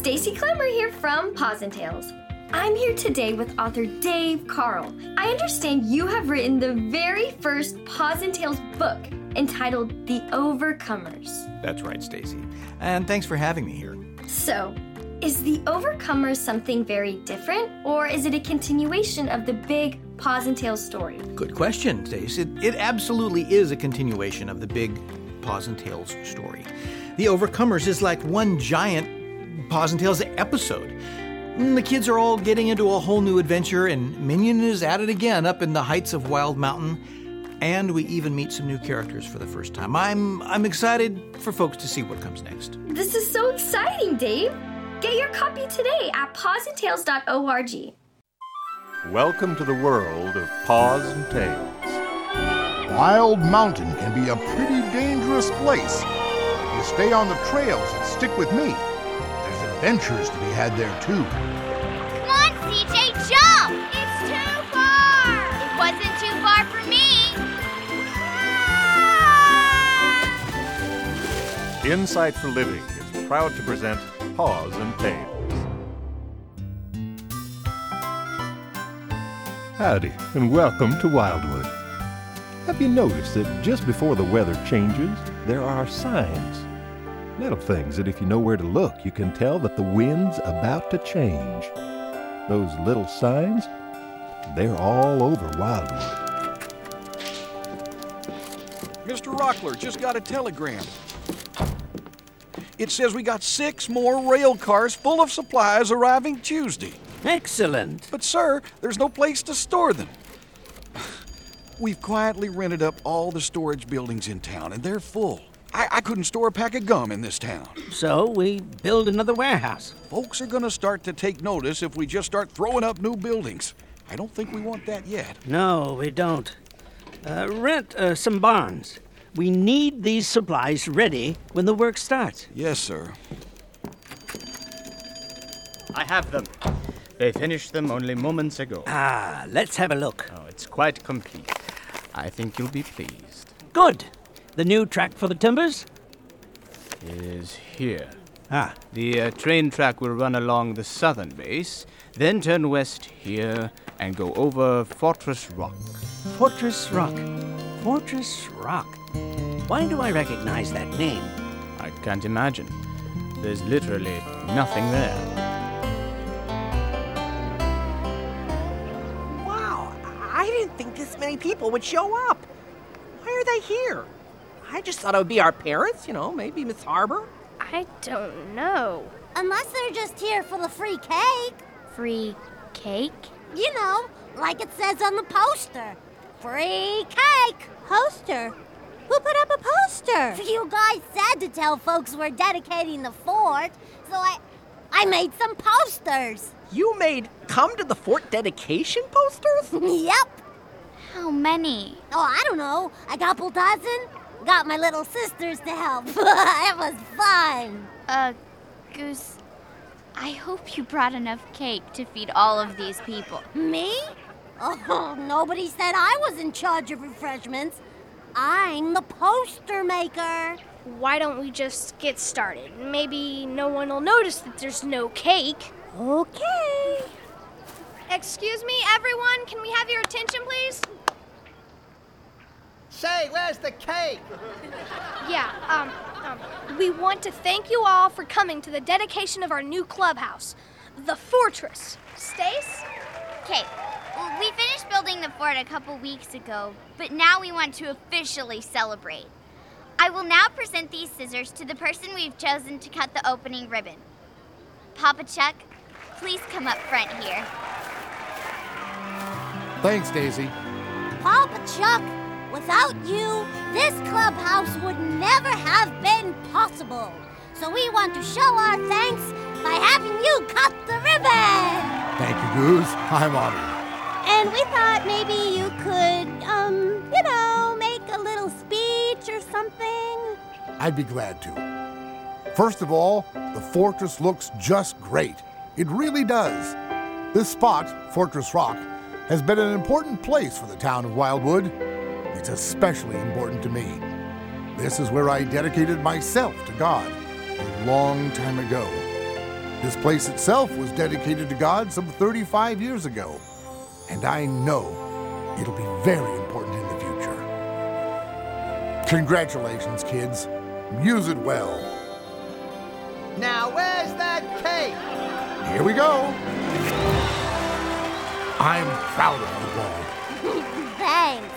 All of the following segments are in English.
Stacy Clemmer here from Paws and Tales. I'm here today with author Dave Carl. I understand you have written the very first Paws and Tales book entitled The Overcomers. That's right, Stacy. And thanks for having me here. So, is The Overcomers something very different, or is it a continuation of the big Paws and Tales story? Good question, Stace. It absolutely is a continuation of the big Paws and Tales story. The Overcomers is like one giant Paws and Tales episode. The kids are all getting into a whole new adventure, and Minion is at it again up in the heights of Wild Mountain. And we even meet some new characters for the first time. I'm excited for folks to see what comes next. This is so exciting, Dave. Get your copy today at pawsandtales.org. Welcome to the world of Paws and Tales. Wild Mountain can be a pretty dangerous place. If you stay on the trails and stick with me, there's adventures to be had there too. Come on, CJ, jump! It's too far! It wasn't too far for me! Ah! Insight for Living is proud to present Paws and Tales. Howdy, and welcome to Wildwood. Have you noticed that just before the weather changes, there are signs? Little things that if you know where to look, you can tell that the wind's about to change. Those little signs, they're all over Wildwood. Mr. Rockler just got a telegram. It says we got 6 more rail cars full of supplies arriving Tuesday. Excellent. But, sir, there's no place to store them. We've quietly rented up all the storage buildings in town, and they're full. I couldn't store a pack of gum in this town. So we build another warehouse. Folks are going to start to take notice if we just start throwing up new buildings. I don't think we want that yet. No, we don't. Rent some barns. We need these supplies ready when the work starts. Yes, sir. I have them. They finished them only moments ago. Ah, let's have a look. Oh, it's quite complete. I think you'll be pleased. Good. The new track for the timbers? Is here. Ah. The train track will run along the southern base, then turn west here and go over Fortress Rock. Fortress Rock. Fortress Rock. Why do I recognize that name? I can't imagine. There's literally nothing there. Wow, I didn't think this many people would show up. Why are they here? I just thought it would be our parents, maybe Miss Harbor. I don't know. Unless they're just here for the free cake. Free cake? You know, like it says on the poster. Free cake! Poster? Who put up a poster? You guys said to tell folks we're dedicating the fort, so I made some posters. You made come to the fort dedication posters? Yep. How many? Oh, I don't know. A couple dozen. Got my little sisters to help. It was fun. Goose, I hope you brought enough cake to feed all of these people. Me? Oh, nobody said I was in charge of refreshments. I'm the poster maker. Why don't we just get started? Maybe no one will notice that there's no cake. Okay. Excuse me, everyone. Can we have your attention, please? Say, where's the cake? Yeah, we want to thank you all for coming to the dedication of our new clubhouse, the Fortress. Stace? Okay, we finished building the fort a couple weeks ago, but now we want to officially celebrate. I will now present these scissors to the person we've chosen to cut the opening ribbon. Papa Chuck, please come up front here. Thanks, Daisy. Papa Chuck, without you, this clubhouse would never have been possible. So we want to show our thanks by having you cut the ribbon. Thank you, Goose. I'm honored. And we thought maybe you could, make a little speech or something. I'd be glad to. First of all, the fortress looks just great. It really does. This spot, Fortress Rock, has been an important place for the town of Wildwood. It's especially important to me. This is where I dedicated myself to God a long time ago. This place itself was dedicated to God some 35 years ago, and I know it'll be very important in the future. Congratulations, kids. Use it well. Now, where's that cake? Here we go. I'm proud of you all. Thanks.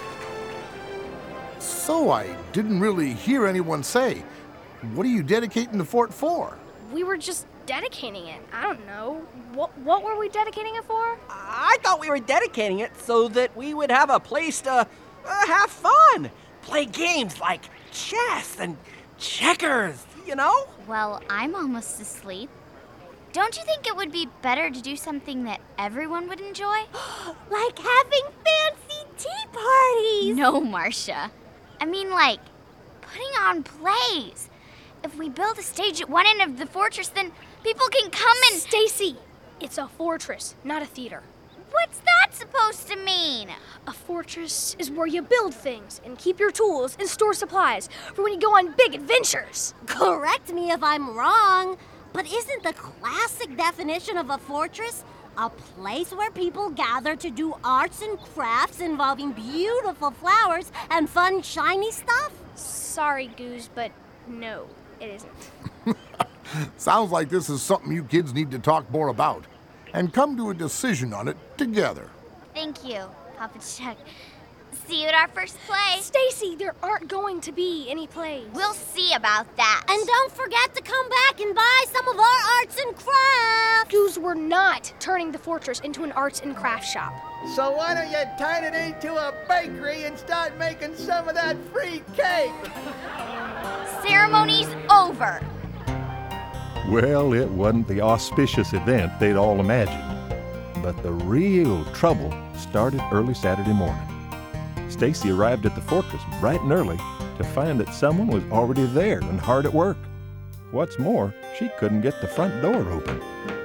So I didn't really hear anyone say, what are you dedicating the fort for? We were just dedicating it. I don't know. What were we dedicating it for? I thought we were dedicating it so that we would have a place to have fun. Play games like chess and checkers, you know? Well, I'm almost asleep. Don't you think it would be better to do something that everyone would enjoy? Like having fancy tea parties. No, Marcia. I mean, like, putting on plays. If we build a stage at one end of the fortress, then people can come and... Stacy, it's a fortress, not a theater. What's that supposed to mean? A fortress is where you build things and keep your tools and store supplies for when you go on big adventures. Correct me if I'm wrong, but isn't the classic definition of a fortress a place where people gather to do arts and crafts involving beautiful flowers and fun, shiny stuff? Sorry, Goose, but no, it isn't. Sounds like this is something you kids need to talk more about and come to a decision on it together. Thank you, Papa Chuck. See you at our first play. Stacy, there aren't going to be any plays. We'll see about that. And don't forget to come back and buy some of our arts and crafts. Goose, we're not turning the fortress into an arts and crafts shop. So why don't you turn it into a bakery and start making some of that free cake? Ceremony's over. Well, it wasn't the auspicious event they'd all imagined. But the real trouble started early Saturday morning. Stacy arrived at the fortress bright and early to find that someone was already there and hard at work. What's more, she couldn't get the front door open.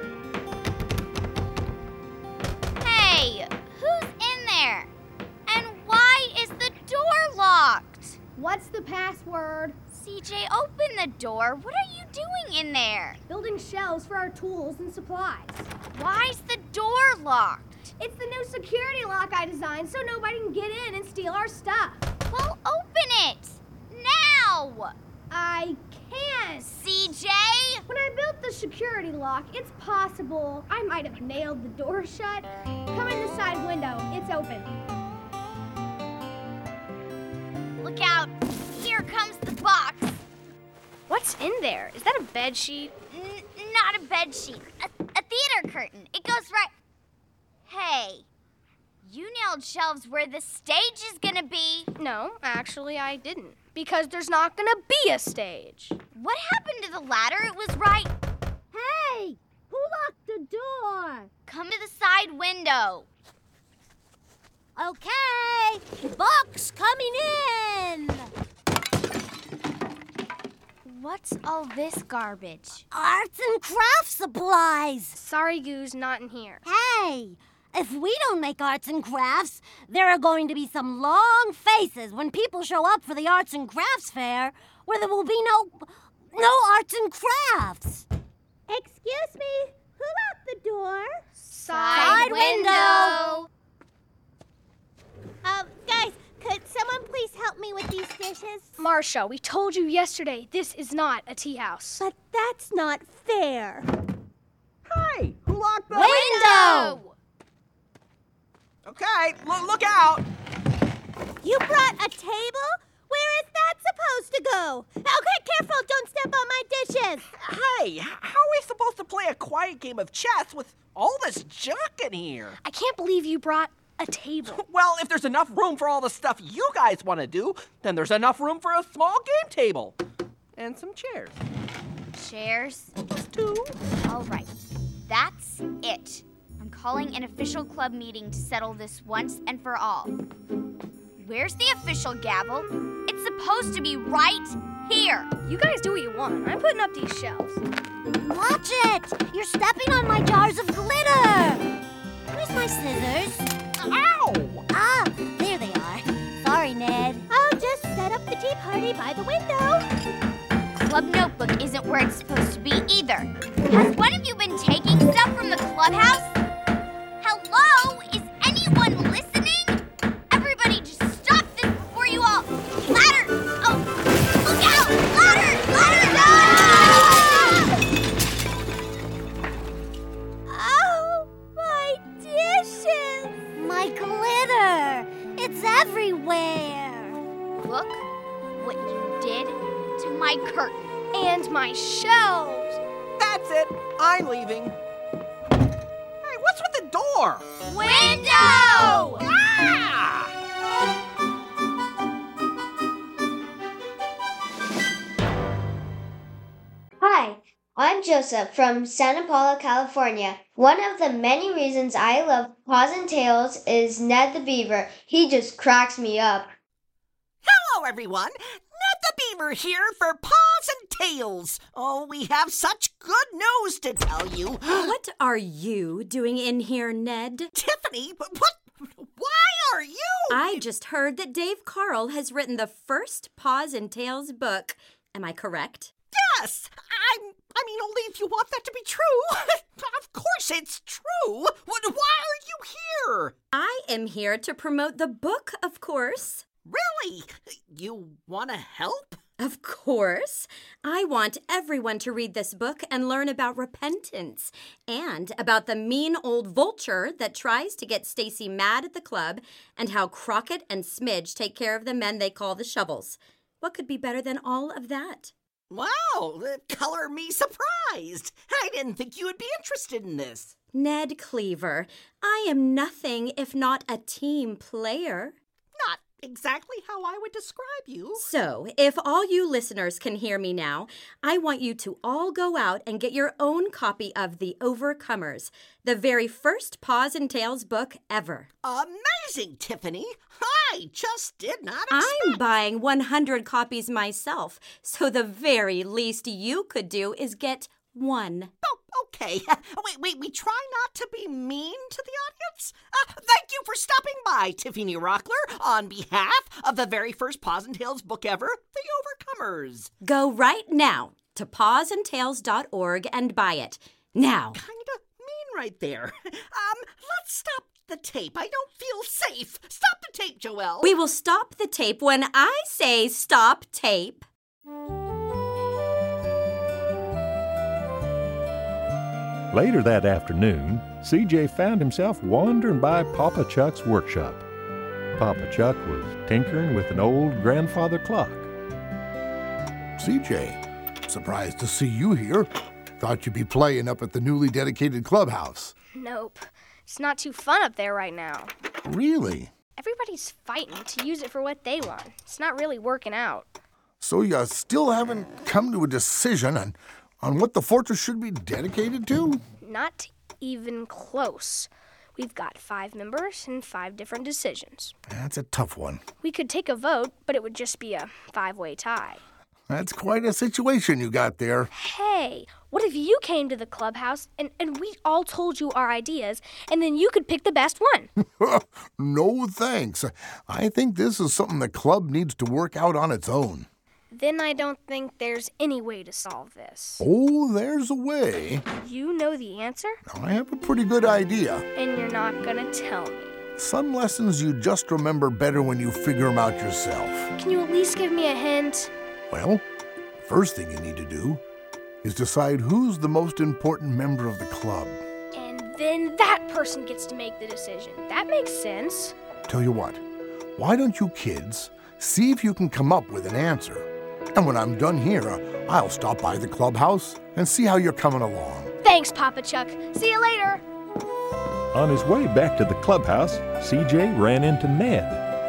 Hey, who's in there? And why is the door locked? What's the password? CJ, open the door. What are you doing in there? Building shelves for our tools and supplies. Why's the door locked? It's the new security lock I designed so nobody can get in and steal our stuff. Well, open it! Now! I can't. CJ! When I built the security lock, it's possible I might have nailed the door shut. Come in the side window. It's open. Look out. Here comes the box. What's in there? Is that a bed sheet? Not a bed sheet. A theater curtain. It goes right... Hey, you nailed shelves where the stage is gonna be. No, actually I didn't. Because there's not gonna be a stage. What happened to the ladder? It was right... Hey, who locked the door? Come to the side window. Okay, box coming in. What's all this garbage? Arts and craft supplies. Sorry, Goose, not in here. Hey, if we don't make arts and crafts, there are going to be some long faces when people show up for the arts and crafts fair, where there will be no arts and crafts. Excuse me, who locked the door? Side window. Guys, could someone please help me with these dishes? Marcia, we told you yesterday this is not a tea house. But that's not fair. Hey, who locked the Window! Okay, look out! You brought a table? Where is that supposed to go? Okay, careful, don't step on my dishes. Hey, how are we supposed to play a quiet game of chess with all this junk in here? I can't believe you brought a table. Well, if there's enough room for all the stuff you guys want to do, then there's enough room for a small game table. And some chairs. Chairs? Just two. All right, that's it. I'm calling an official club meeting to settle this once and for all. Where's the official gavel? It's supposed to be right here. You guys do what you want. I'm putting up these shelves. Watch it! You're stepping on my jars of glitter! Where's my scissors? Ow! Ah, there they are. Sorry, Ned. I'll just set up the tea party by the window. club notebook isn't where it's supposed to be either. Has one of you been taking stuff from the clubhouse? Hello? Is anyone listening? Everybody just stop this before you all... Ladder! Oh, look out! Ladder! Ladder! Oh, my dishes! My glitter! It's everywhere! Look what you did to my curtain. And my shelves. That's it. I'm leaving. Hey, what's with the door? Window! Ah! Hi, I'm Joseph from Santa Paula, California. One of the many reasons I love Paws and Tails is Ned the Beaver. He just cracks me up. Hello, everyone. Ned the Beaver here for Paws and Tails. Oh, we have such good news to tell you. What are you doing in here, Ned? Tiffany, what? Why are you? I just heard that Dave Carl has written the first Paws and Tails book. Am I correct? Yes. I mean, only if you want that to be true. Of course it's true. Why are you here? I am here to promote the book, of course. Really? You want to help? Of course. I want everyone to read this book and learn about repentance and about the mean old vulture that tries to get Stacy mad at the club and how Crockett and Smidge take care of the men they call the Shovels. What could be better than all of that? Wow, color me surprised. I didn't think you would be interested in this. Ned Cleaver, I am nothing if not a team player. Not exactly how I would describe you. So, if all you listeners can hear me now, I want you to all go out and get your own copy of The Overcomers, the very first Paws and Tails book ever. Amazing, Tiffany. I just did not expect... I'm buying 100 copies myself, so the very least you could do is get one. Oh, okay. Wait, we try not to be mean to the audience? Thank you for stopping by, Tiffany Rockler, on behalf of the very first Paws and Tails book ever, The Overcomers. Go right now to pawsandtails.org and buy it. Now. Kinda mean right there. Let's stop the tape. I don't feel safe. Stop the tape, Joelle. We will stop the tape when I say stop tape. Later that afternoon, CJ found himself wandering by Papa Chuck's workshop. Papa Chuck was tinkering with an old grandfather clock. CJ, surprised to see you here. Thought you'd be playing up at the newly dedicated clubhouse. Nope. It's not too fun up there right now. Really? Everybody's fighting to use it for what they want. It's not really working out. So you still haven't come to a decision on what the fortress should be dedicated to? Not even close. We've got 5 members and 5 different decisions. That's a tough one. We could take a vote, but it would just be a 5-way tie. That's quite a situation you got there. Hey, what if you came to the clubhouse and we all told you our ideas, and then you could pick the best one? No thanks. I think this is something the club needs to work out on its own. Then I don't think there's any way to solve this. Oh, there's a way. You know the answer? I have a pretty good idea. And you're not gonna tell me. Some lessons you just remember better when you figure them out yourself. Can you at least give me a hint? Well, first thing you need to do is decide who's the most important member of the club. And then that person gets to make the decision. That makes sense. Tell you what, why don't you kids see if you can come up with an answer? And when I'm done here, I'll stop by the clubhouse and see how you're coming along. Thanks, Papa Chuck. See you later. On his way back to the clubhouse, CJ ran into Ned.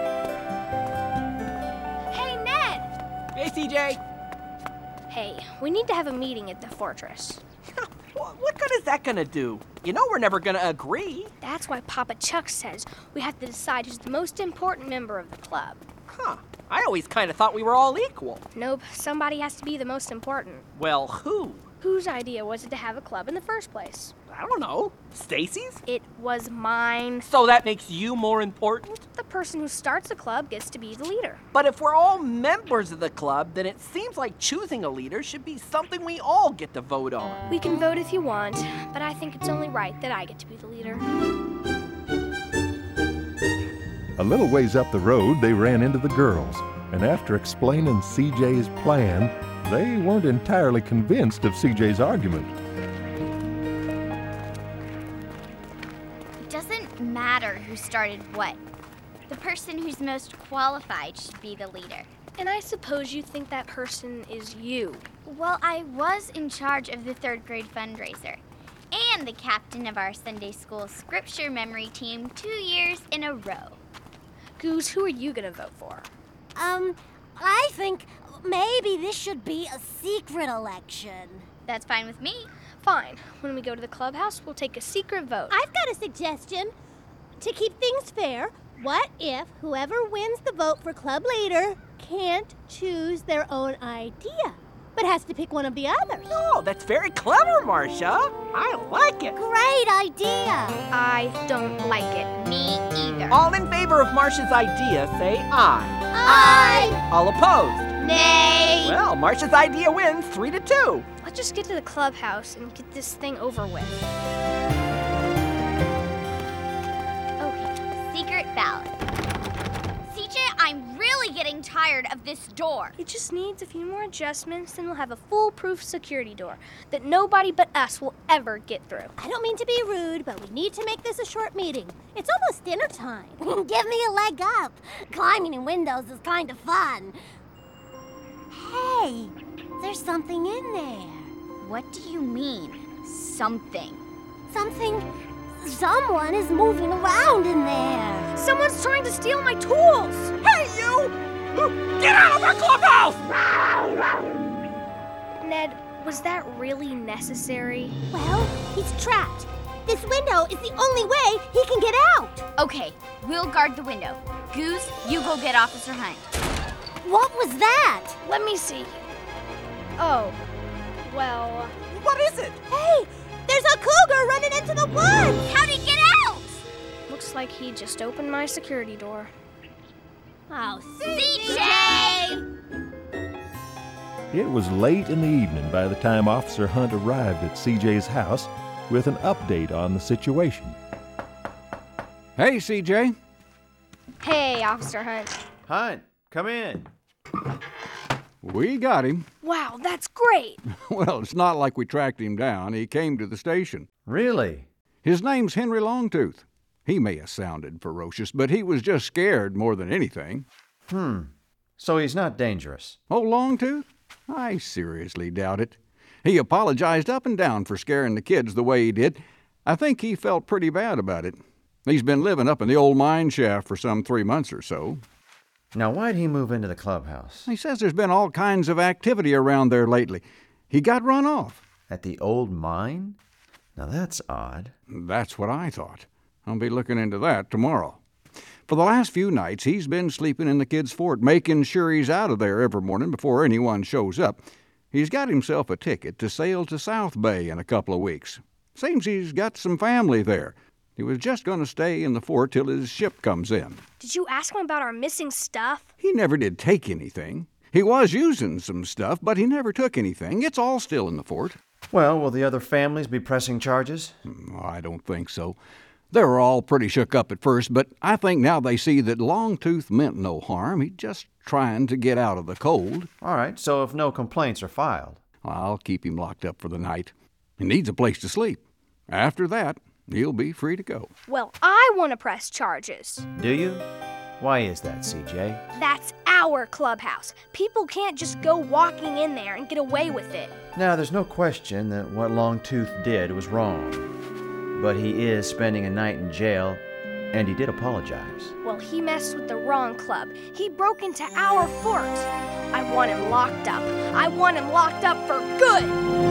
Hey, Ned! Hey, CJ. Hey, we need to have a meeting at the fortress. What good is that gonna do? You know we're never gonna agree. That's why Papa Chuck says we have to decide who's the most important member of the club. Huh. I always kind of thought we were all equal. Nope, somebody has to be the most important. Well, who? Whose idea was it to have a club in the first place? I don't know. Stacy's? It was mine. So that makes you more important? The person who starts a club gets to be the leader. But if we're all members of the club, then it seems like choosing a leader should be something we all get to vote on. We can vote if you want, but I think it's only right that I get to be the leader. A little ways up the road, they ran into the girls, and after explaining CJ's plan, they weren't entirely convinced of CJ's argument. It doesn't matter who started what. The person who's most qualified should be the leader. And I suppose you think that person is you. Well, I was in charge of the 3rd grade fundraiser and the captain of our Sunday school scripture memory team 2 years in a row. Goose, who are you gonna vote for? I think maybe this should be a secret election. That's fine with me. Fine. When we go to the clubhouse, we'll take a secret vote. I've got a suggestion. To keep things fair, what if whoever wins the vote for club leader can't choose their own idea, but has to pick one of the others? Oh, that's very clever, Marcia. I like it. Great idea. I don't like it. Me either. All in favor of Marcia's idea, say aye. Aye. All opposed? Nay. Well, Marcia's idea wins 3-2. Let's just get to the clubhouse and get this thing over with. Okay, secret ballot. CJ, I'm really getting tired of this door. It just needs a few more adjustments, and we'll have a foolproof security door that nobody but us will ever get through. I don't mean to be rude, but we need to make this a short meeting. It's almost dinner time. Give me a leg up. Climbing in windows is kind of fun. Hey, there's something in there. What do you mean, something? Someone is moving around in there. Someone's trying to steal my tools. Hey, you! Get out of the clubhouse! Ned, was that really necessary? Well, he's trapped. This window is the only way he can get out. Okay, we'll guard the window. Goose, you go get Officer Hunt. What was that? Let me see. Oh, well... What is it? Hey, there's a cougar running into the woods. How'd he get out? Looks like he just opened my security door. Oh, CJ! It was late in the evening by the time Officer Hunt arrived at CJ's house with an update on the situation. Hey, CJ. Hey, Officer Hunt. Hunt, come in. We got him. Wow, that's great. Well, it's not like we tracked him down. He came to the station. Really? His name's Henry Longtooth. He may have sounded ferocious, but he was just scared more than anything. So he's not dangerous? Oh, Longtooth? I seriously doubt it. He apologized up and down for scaring the kids the way he did. I think he felt pretty bad about it. He's been living up in the old mine shaft for some 3 months or so. Now, why'd he move into the clubhouse? He says there's been all kinds of activity around there lately. He got run off. At the old mine? Now that's odd. That's what I thought. I'll be looking into that tomorrow. For the last few nights, he's been sleeping in the kids' fort, making sure he's out of there every morning before anyone shows up. He's got himself a ticket to sail to South Bay in a couple of weeks. Seems he's got some family there. He was just going to stay in the fort till his ship comes in. Did you ask him about our missing stuff? He never did take anything. He was using some stuff, but he never took anything. It's all still in the fort. Well, will the other families be pressing charges? I don't think so. They were all pretty shook up at first, but I think now they see that Longtooth meant no harm. He's just trying to get out of the cold. All right, so if no complaints are filed. I'll keep him locked up for the night. He needs a place to sleep. After that, he'll be free to go. Well, I want to press charges. Do you? Why is that, CJ? That's our clubhouse. People can't just go walking in there and get away with it. Now, there's no question that what Longtooth did was wrong. But he is spending a night in jail, and he did apologize. Well, he messed with the wrong club. He broke into our fort. I want him locked up. I want him locked up for good.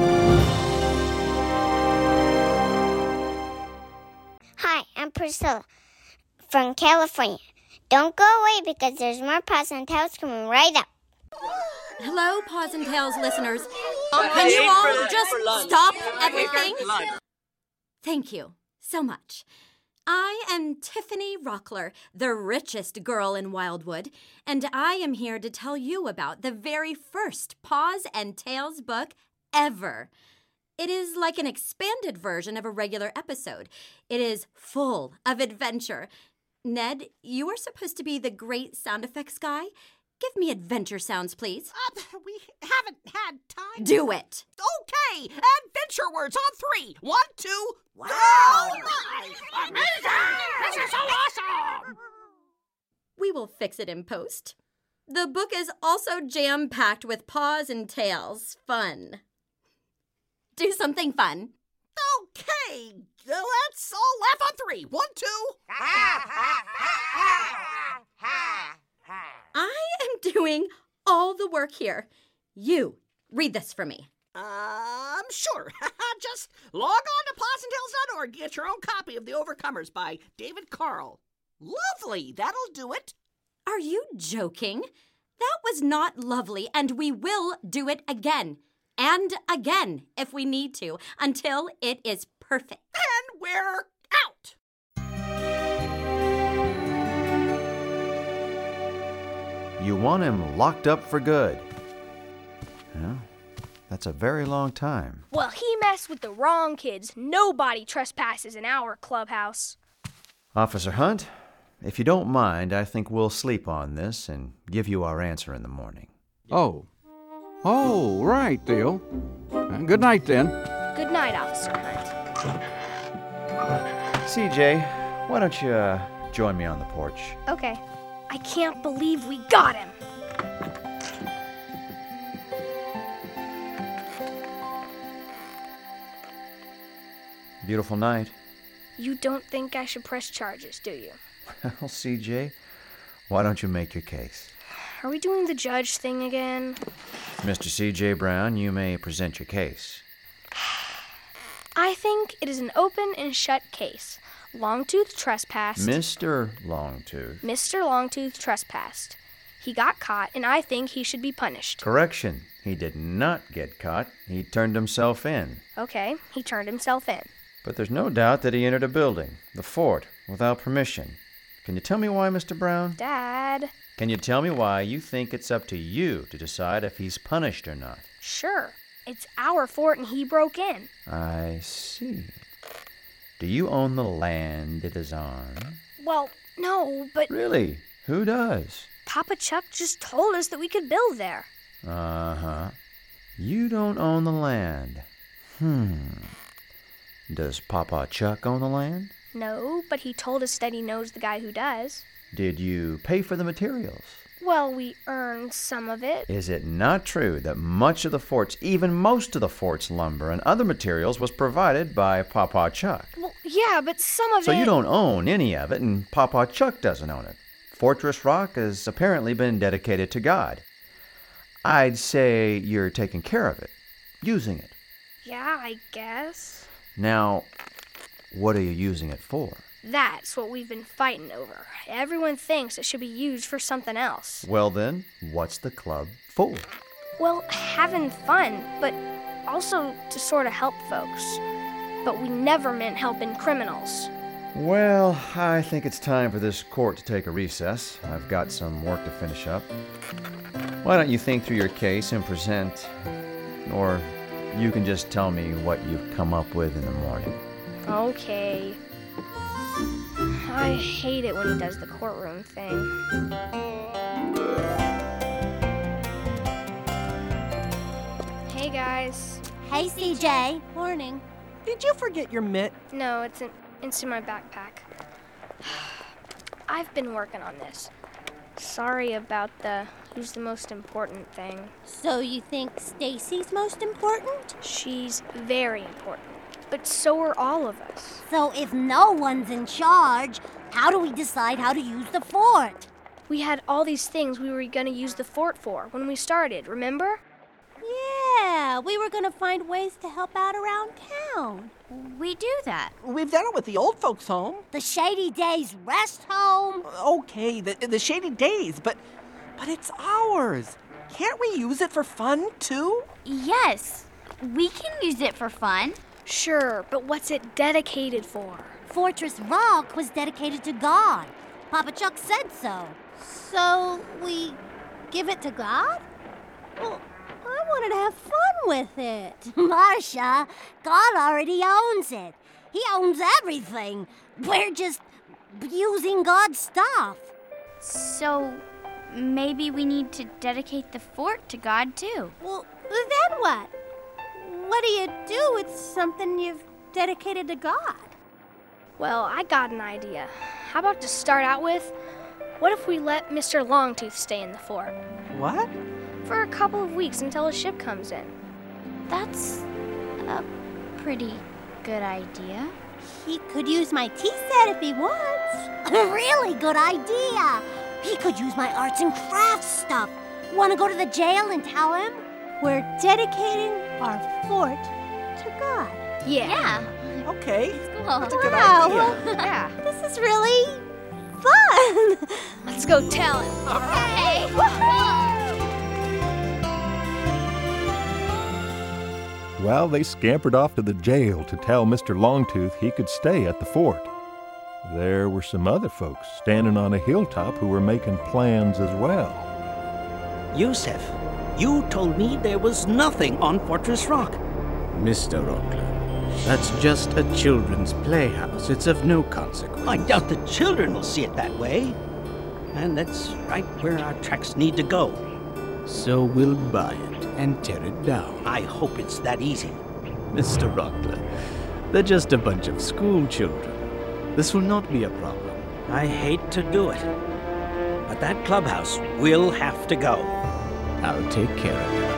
Hi, I'm Priscilla from California. Don't go away because there's more Paws and Tales coming right up. Hello, Paws and Tales listeners. Can you all just stop everything? Thank you so much. I am Tiffany Rockler, the richest girl in Wildwood, and I am here to tell you about the very first Paws and Tails book ever. It is like an expanded version of a regular episode. It is full of adventure. Ned, you are supposed to be the great sound effects guy. Give me adventure sounds, please. We haven't had time. Do it. Okay, adventure words on 3. 1, 2. Wow! Amazing! This is so awesome! We will fix it in post. The book is also jam-packed with Paws and Tails fun. Do something fun. Okay, let's all laugh on 3. 1, 2. I am doing all the work here. You, read this for me. Sure. Just log on to pawsandtails.org and get your own copy of The Overcomers by David Carl. Lovely, that'll do it. Are you joking? That was not lovely, and we will do it again. And again, if we need to, until it is perfect. And we're out! You want him locked up for good. Well, that's a very long time. Well, he messed with the wrong kids. Nobody trespasses in our clubhouse. Officer Hunt, if you don't mind, I think we'll sleep on this and give you our answer in the morning. Oh, right, Theo. Good night, then. Good night, Officer Hunt. CJ, why don't you join me on the porch? Okay. I can't believe we got him. Beautiful night. You don't think I should press charges, do you? Well, CJ, why don't you make your case? Are we doing the judge thing again? Mr. C.J. Brown, you may present your case. I think it is an open and shut case. Longtooth trespassed. Mr. Longtooth. Mr. Longtooth trespassed. He got caught, and I think he should be punished. Correction. He did not get caught. He turned himself in. Okay, he turned himself in. But there's no doubt that he entered a building, the fort, without permission. Can you tell me why, Mr. Brown? Dad. Can you tell me why you think it's up to you to decide if he's punished or not? Sure. It's our fort and he broke in. I see. Do you own the land it is on? Well, no, but... Really? Who does? Papa Chuck just told us that we could build there. Uh-huh. You don't own the land. Does Papa Chuck own the land? No, but he told us that he knows the guy who does. Did you pay for the materials? Well, we earned some of it. Is it not true that much of the fort's, even most of the fort's lumber and other materials was provided by Papa Chuck? Well, yeah, but some of it... So you don't own any of it, and Papa Chuck doesn't own it. Fortress Rock has apparently been dedicated to God. I'd say you're taking care of it, using it. Yeah, I guess. Now, what are you using it for? That's what we've been fighting over. Everyone thinks it should be used for something else. Well then, what's the club for? Well, having fun, but also to sort of help folks. But we never meant helping criminals. Well, I think it's time for this court to take a recess. I've got some work to finish up. Why don't you think through your case and present, or you can just tell me what you've come up with in the morning. Okay. I hate it when he does the courtroom thing. Hey, guys. Hey, CJ. Morning. Did you forget your mitt? No, it's in my backpack. I've been working on this. Sorry about who's the most important thing. So you think Stacy's most important? She's very important. But so are all of us. So if no one's in charge, how do we decide how to use the fort? We had all these things we were going to use the fort for when we started, remember? Yeah, we were going to find ways to help out around town. We do that. We've done it with the old folks' home. The Shady Days Rest Home. Okay, the Shady Days, but it's ours. Can't we use it for fun, too? Yes, we can use it for fun. Sure, but what's it dedicated for? Fortress Rock was dedicated to God. Papa Chuck said so. So we give it to God? Well, I wanted to have fun with it. Marcia, God already owns it. He owns everything. We're just using God's stuff. So maybe we need to dedicate the fort to God, too. Well, then what? What do you do with something you've dedicated to God? Well, I got an idea. How about to start out with, what if we let Mr. Longtooth stay in the fort? What? For a couple of weeks until his ship comes in. That's a pretty good idea. He could use my tea set if he wants. A really good idea. He could use my arts and crafts stuff. Want to go to the jail and tell him? We're dedicating our fort to God. Yeah. Okay. Cool. That's a good Wow. idea. Yeah. This is really fun. Let's go tell him. Okay. Well, they scampered off to the jail to tell Mr. Longtooth he could stay at the fort. There were some other folks standing on a hilltop who were making plans as well. Yusef, you told me there was nothing on Fortress Rock. Mr. Rockler, that's just a children's playhouse. It's of no consequence. I doubt the children will see it that way. And that's right where our tracks need to go. So we'll buy it and tear it down. I hope it's that easy. Mr. Rockler, they're just a bunch of school children. This will not be a problem. I hate to do it, but that clubhouse will have to go. I'll take care of it.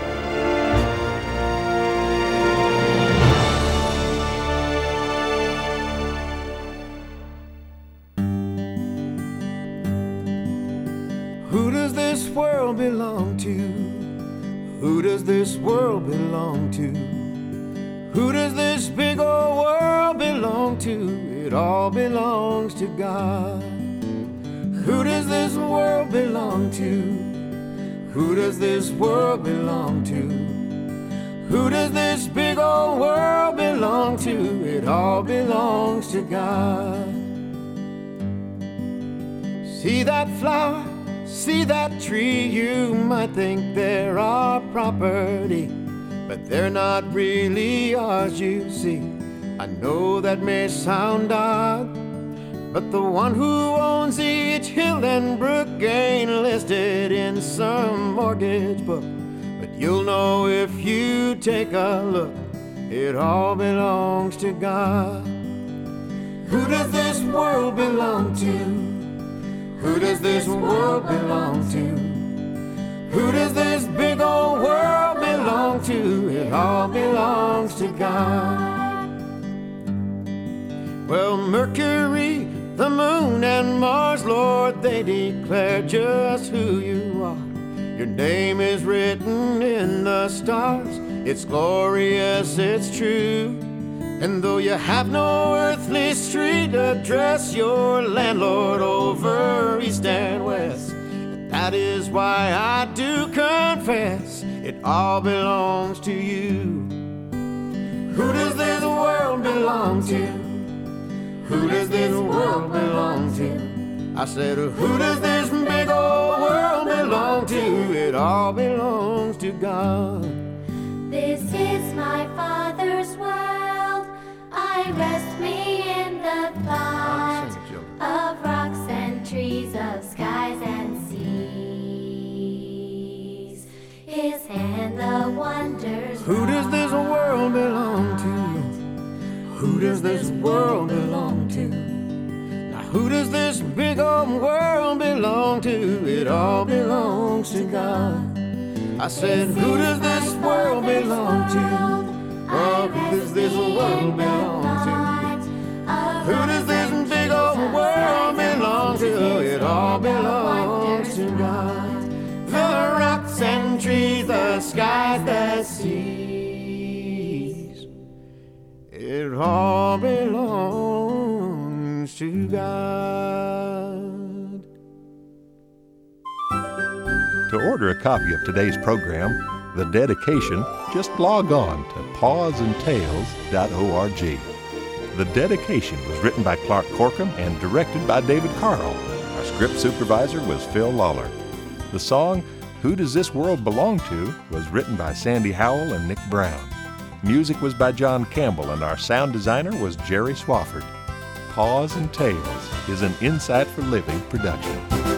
Who does this world belong to? Who does this world belong to? Who does this big old world belong to? It all belongs to God. Who does this world belong to? Who does this world belong to? Who does this big old world belong to? It all belongs to God. See that flower? See that tree? You might think they're our property, but they're not really ours, you see. I know that may sound odd, but the one who owns each hill and brook ain't listed in some mortgage book. But you'll know if you take a look, it all belongs to God. Who does this world belong to? Who does this world belong to? Who does this big old world belong to? It all belongs to God. Well, Mercury, the moon, and Mars, Lord, they declare just who you are. Your name is written in the stars. It's glorious, it's true. And though you have no earthly street address, your landlord over east and west. That is why I do confess it all belongs to you. Who does this world belong to? Who does this world belong to? I said, who does this big old world belong to? It all belongs to God. This is my Father's world. I rest me in the thought of rocks and trees, of skies and seas. His hand the wonders. Who does this world belong to? Who does this world belong to? Now who does this big old world belong to? It all belongs to God. I said, who does this world belong to? Oh, who does this world belong to? Who does this big old world belong to? It all belongs to God. The rocks and trees, the skies, the seas. It all belongs to God. To order a copy of today's program, The Dedication, just log on to pawsandtails.org. The Dedication was written by Clark Corkum and directed by David Carl. Our script supervisor was Phil Lawler. The song, Who Does This World Belong To, was written by Sandy Howell and Nick Brown. Music was by John Campbell, and our sound designer was Jerry Swafford. Paws and Tales is an Insight for Living production.